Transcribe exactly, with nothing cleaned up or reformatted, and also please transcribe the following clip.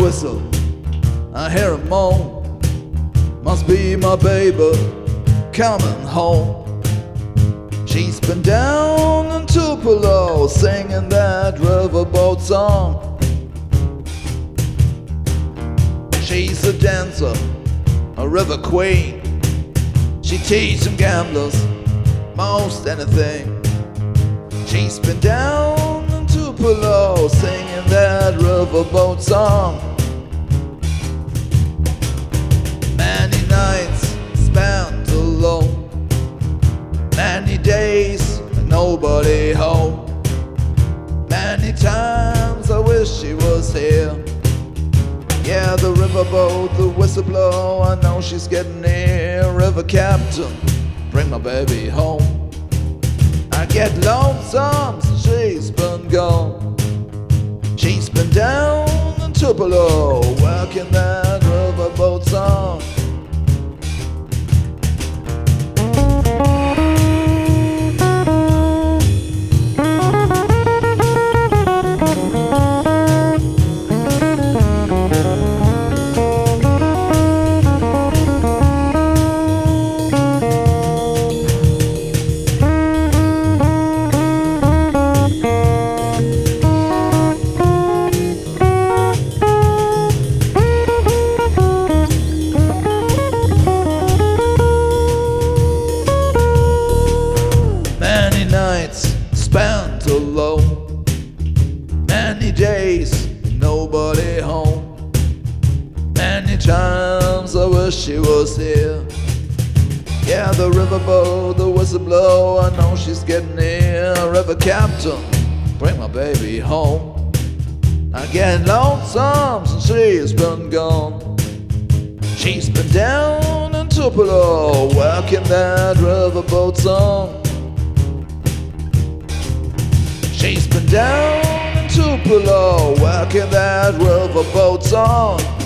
whistle, I hear a moan. Must be my baby coming home. She's been down in Tupelo singing that riverboat song. She's a dancer, a river queen. She teaches gamblers most anything. She's been down in Tupelo singing that riverboat song. Many nights spent alone, many days and nobody home. Many times I wish she was here. Yeah, the riverboat, the whistle blow, I know she's getting near. River captain, bring my baby home. I get lonesome since she's been gone. She's been down in Tupelo working that riverboat song. Spent alone, many days, nobody home. Many times I wish she was here. Yeah, the riverboat, the whistle blow, I know she's getting near. River captain, bring my baby home. I get lonesome since she's been gone. She's been down in Tupelo working that riverboat song. She's been down in Tupelo working that riverboat song.